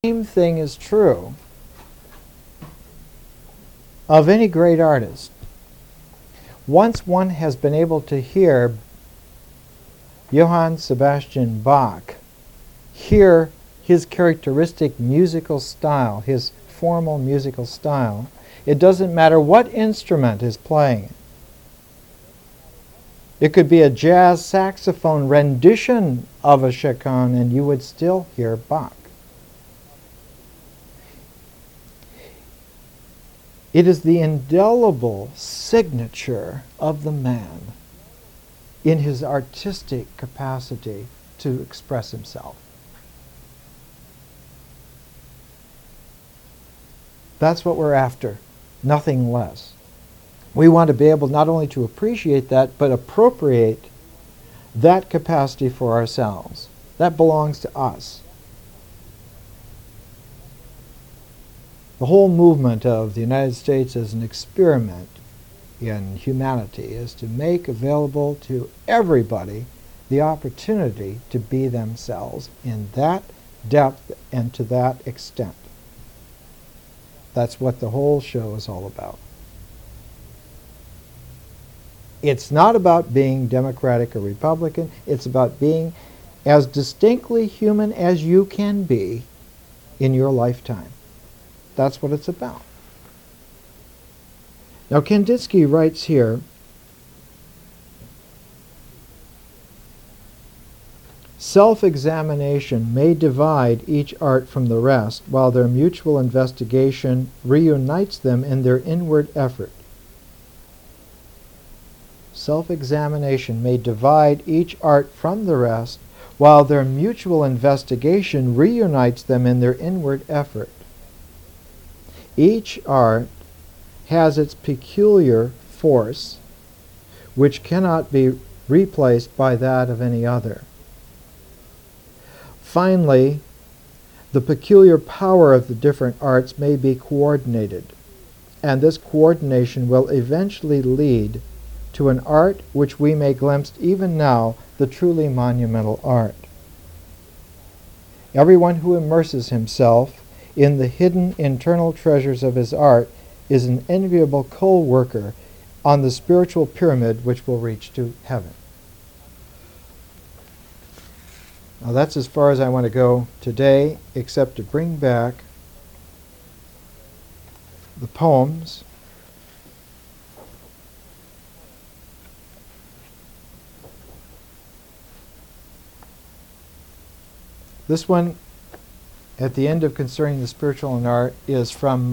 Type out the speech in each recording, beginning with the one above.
same thing is true of any great artist. Once one has been able to hear Johann Sebastian Bach, hear his characteristic musical style, his formal musical style, it doesn't matter what instrument is playing. It could be a jazz saxophone rendition of a chaconne and you would still hear Bach. It is the indelible signature of the man in his artistic capacity to express himself. That's what we're after, nothing less. We want to be able not only to appreciate that, but appropriate that capacity for ourselves. That belongs to us. The whole movement of the United States as an experiment in humanity is to make available to everybody the opportunity to be themselves in that depth and to that extent. That's what the whole show is all about. It's not about being Democratic or Republican. It's about being as distinctly human as you can be in your lifetime. That's what it's about. Now, Kandinsky writes here, self-examination may divide each art from the rest, while their mutual investigation reunites them in their inward effort. Self-examination may divide each art from the rest, while their mutual investigation reunites them in their inward effort. Each art has its peculiar force, which cannot be replaced by that of any other. Finally, the peculiar power of the different arts may be coordinated, and this coordination will eventually lead to an art which we may glimpse even now, the truly monumental art. Everyone who immerses himself in the hidden internal treasures of his art is an enviable co-worker on the spiritual pyramid which will reach to heaven. Now that's as far as I want to go today, except to bring back the poems. This one, at the end of Concerning the Spiritual in Art, is from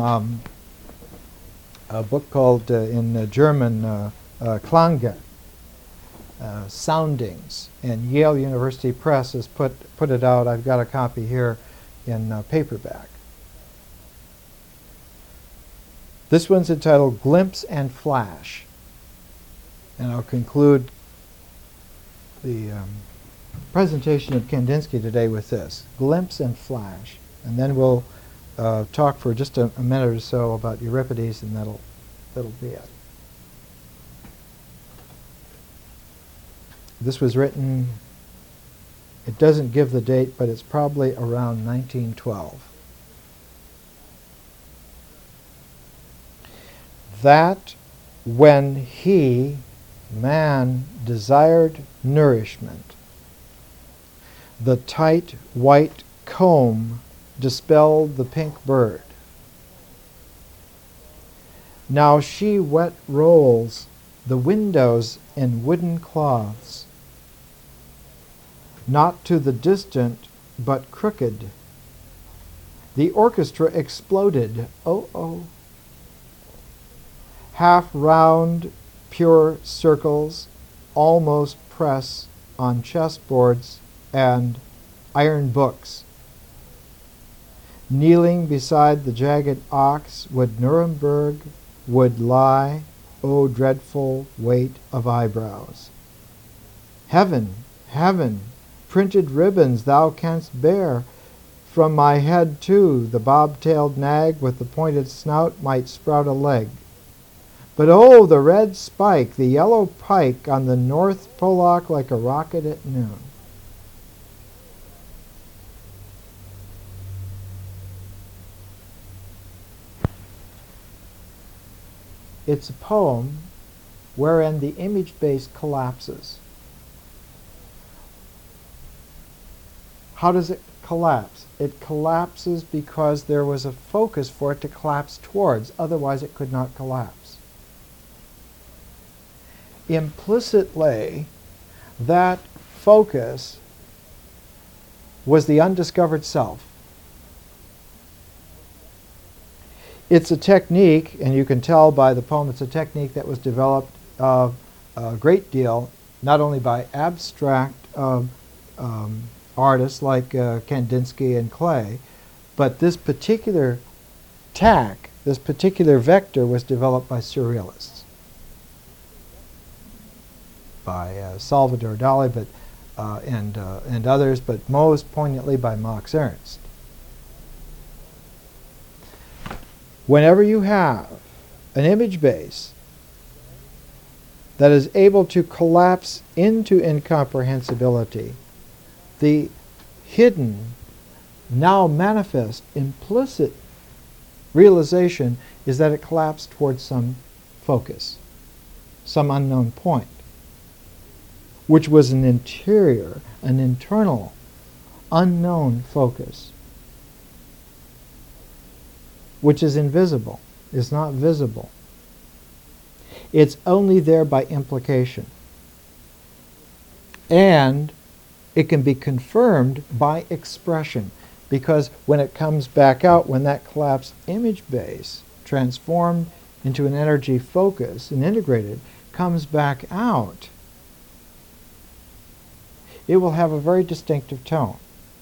a book called, in German, Klange, Soundings. And Yale University Press has put it out. I've got a copy here in paperback. This one's entitled Glimpse and Flash. And I'll conclude the presentation of Kandinsky today with this, Glimpse and Flash. And then we'll talk for just a minute or so about Euripides, and that'll be it. This was written, it doesn't give the date, but it's probably around 1912. That when he, man, desired nourishment, the tight white comb dispelled the pink bird. Now she wet rolls the windows in wooden cloths, not to the distant, but crooked. The orchestra exploded, oh, oh. Half round, pure circles almost press on chessboards and iron books. Kneeling beside the jagged ox would Nuremberg would lie, O dreadful weight of eyebrows. Heaven, heaven, printed ribbons thou canst bear. From my head too the bob-tailed nag with the pointed snout might sprout a leg. But oh, the red spike, the yellow pike on the North Pollock like a rocket at noon. It's a poem wherein the image base collapses. How does it collapse? It collapses because there was a focus for it to collapse towards, otherwise it could not collapse. Implicitly, that focus was the undiscovered self. It's a technique, and you can tell by the poem, it's a technique that was developed a great deal, not only by abstract artists like Kandinsky and Klee, but this particular tack, this particular vector was developed by surrealists, by Salvador Dali, but and others, but most poignantly by Max Ernst. Whenever you have an image base that is able to collapse into incomprehensibility, the hidden, now manifest, implicit realization is that it collapsed towards some focus, some unknown point, which was an interior, an internal, unknown focus, which is invisible, is not visible. It's only there by implication. And it can be confirmed by expression, because when it comes back out, when that collapsed image base, transformed into an energy focus and integrated, comes back out, it will have a very distinctive tone.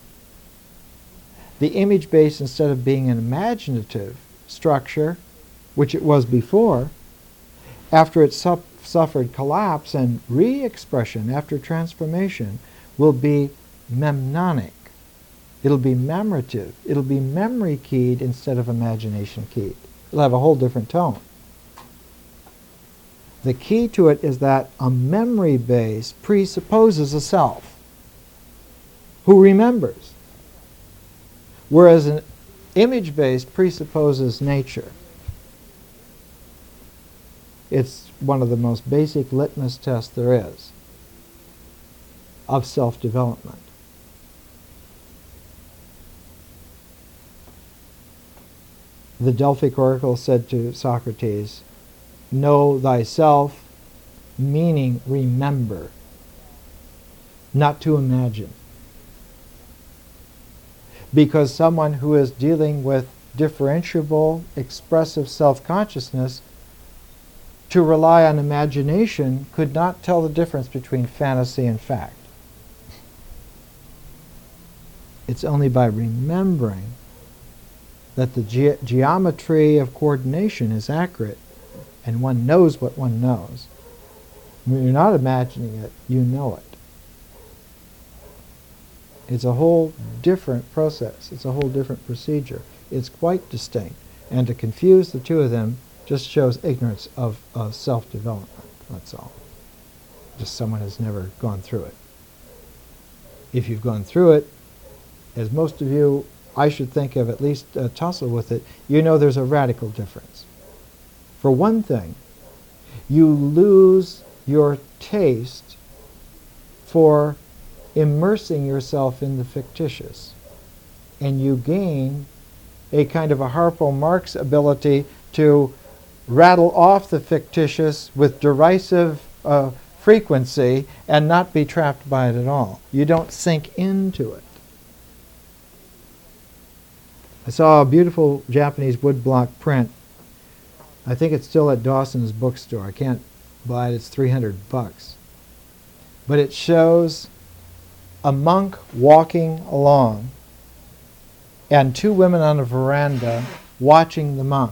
The image base, instead of being an imaginative structure, which it was before, after it suffered collapse and re-expression after transformation, will be memnonic. It'll be memorative. It'll be memory keyed instead of imagination keyed. It'll have a whole different tone. The key to it is that a memory base presupposes a self who remembers, whereas an image base presupposes nature. It's one of the most basic litmus tests there is of self-development. The Delphic oracle said to Socrates, "Know thyself," meaning remember, not to imagine. Because someone who is dealing with differentiable, expressive self-consciousness, to rely on imagination could not tell the difference between fantasy and fact. It's only by remembering that the geometry of coordination is accurate and one knows what one knows. When you're not imagining it, you know it. It's a whole different process. It's a whole different procedure. It's quite distinct. And to confuse the two of them just shows ignorance of self-development. That's all. Just someone has never gone through it. If you've gone through it, as most of you, I should think, have at least tussled with it, you know there's a radical difference. For one thing, you lose your taste for immersing yourself in the fictitious, and you gain a kind of a Harpo Marx ability to rattle off the fictitious with derisive frequency and not be trapped by it at all. You don't sink into it. I saw a beautiful Japanese woodblock print. I think it's still at Dawson's bookstore. I can't buy it. It's $300. But it shows a monk walking along and two women on a veranda watching the monk.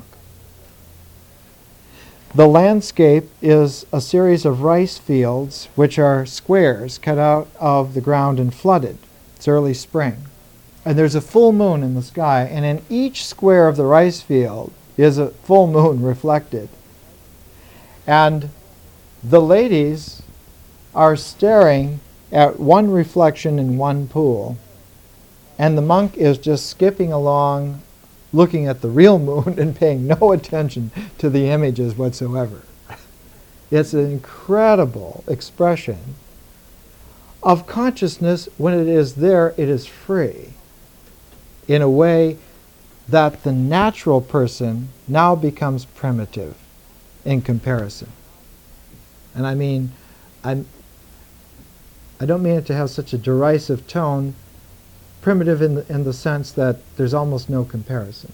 The landscape is a series of rice fields which are squares cut out of the ground and flooded. It's early spring. And there's a full moon in the sky, and in each square of the rice field is a full moon reflected. And the ladies are staring at one reflection in one pool, and the monk is just skipping along, looking at the real moon and paying no attention to the images whatsoever. It's an incredible expression of consciousness. When it is there, it is free in a way that the natural person now becomes primitive in comparison. And I mean, I don't mean it to have such a derisive tone, primitive in the sense that there's almost no comparison.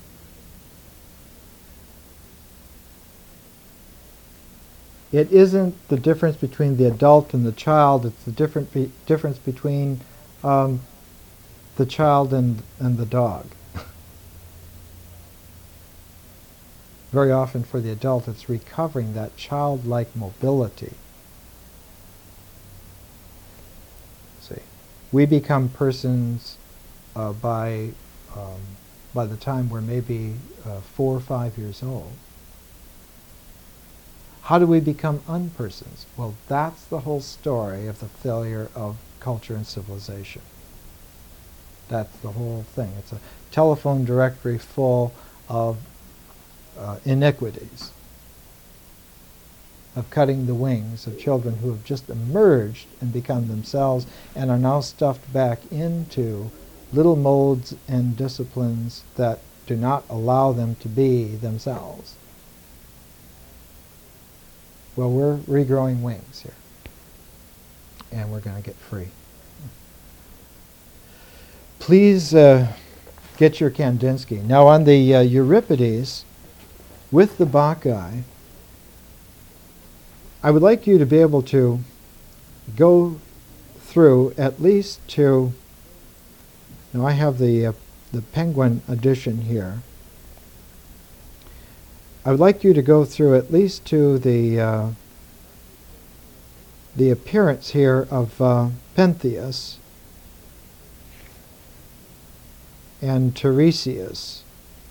It isn't the difference between the adult and the child, it's the difference between the child and the dog. Very often for the adult, it's recovering that childlike mobility. See, we become persons by the time we're maybe 4 or 5 years old. How do we become unpersons? Well, that's the whole story of the failure of culture and civilization. That's the whole thing. It's a telephone directory full of iniquities, of cutting the wings of children who have just emerged and become themselves and are now stuffed back into little modes and disciplines that do not allow them to be themselves. Well, we're regrowing wings here, and we're going to get free. Please get your Kandinsky. Now on the Euripides, with the Bacchae, I would like you to be able to go through at least to, now I have the Penguin edition here. I would like you to go through at least to the appearance here of Pentheus and Tiresias.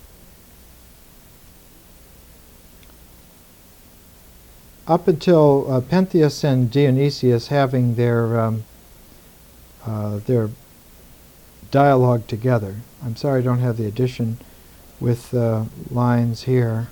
Up until Pentheus and Dionysius having their dialogue together. I'm sorry I don't have the edition with lines here.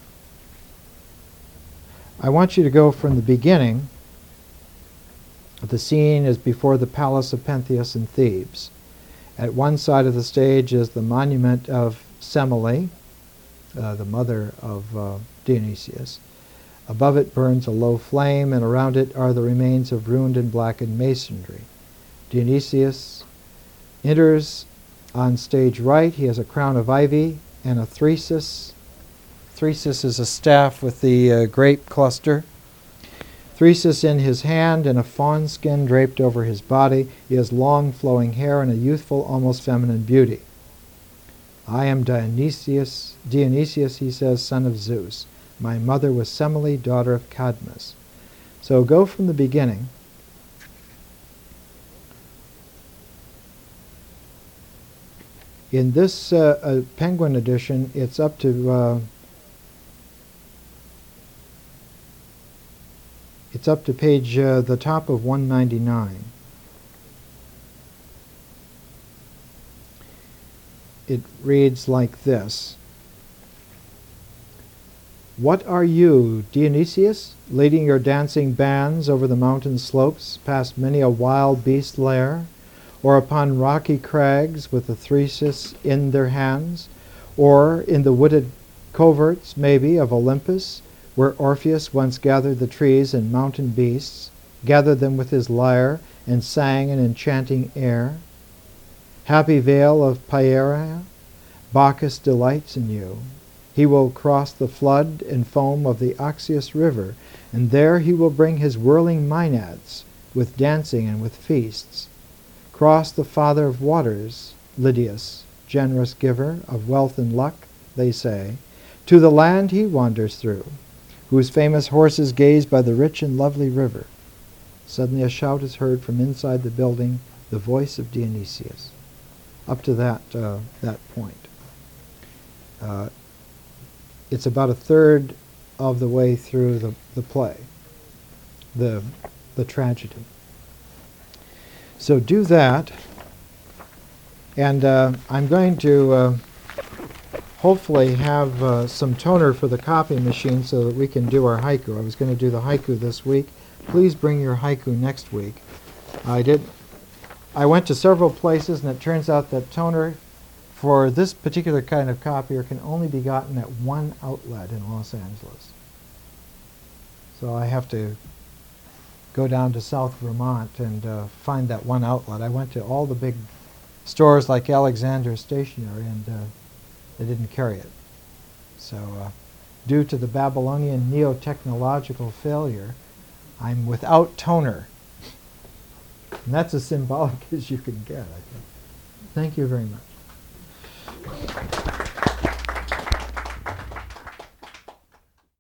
I want you to go from the beginning. The scene is before the palace of Pentheus in Thebes. At one side of the stage is the monument of Semele, the mother of Dionysius. Above it burns a low flame, and around it are the remains of ruined and blackened masonry. Dionysius enters on stage right. He has a crown of ivy and a thyrsus. Thyrsus is a staff with the grape cluster. Thyrsus in his hand and a fawn skin draped over his body. He has long flowing hair and a youthful, almost feminine beauty. I am Dionysius, he says, son of Zeus. My mother was Semele, daughter of Cadmus. So go from the beginning. In this Penguin edition, it's up to page the top of 199. It reads like this. What are you, Dionysius, leading your dancing bands over the mountain slopes, past many a wild beast lair, or upon rocky crags with the thyrsus in their hands, or in the wooded coverts, maybe, of Olympus, where Orpheus once gathered the trees and mountain beasts, gathered them with his lyre, and sang an enchanting air? Happy vale of Pieria, Bacchus delights in you. He will cross the flood and foam of the Oxyus river, and there he will bring his whirling Maenads, with dancing and with feasts. Cross the father of waters, Lydius, generous giver of wealth and luck, they say, to the land he wanders through, whose famous horses gaze by the rich and lovely river. Suddenly a shout is heard from inside the building, the voice of Dionysius. Up to that point. It's about a third of the way through the play, the tragedy. So do that, and I'm going to hopefully have some toner for the copy machine so that we can do our haiku. I was going to do the haiku this week. Please bring your haiku next week. I went to several places, and it turns out that toner for this particular kind of copier can only be gotten at one outlet in Los Angeles. So I have to go down to South Vermont and find that one outlet. I went to all the big stores like Alexander Stationery, and they didn't carry it. So due to the Babylonian neo-technological failure, I'm without toner. And that's as symbolic as you can get, I think. Thank you very much.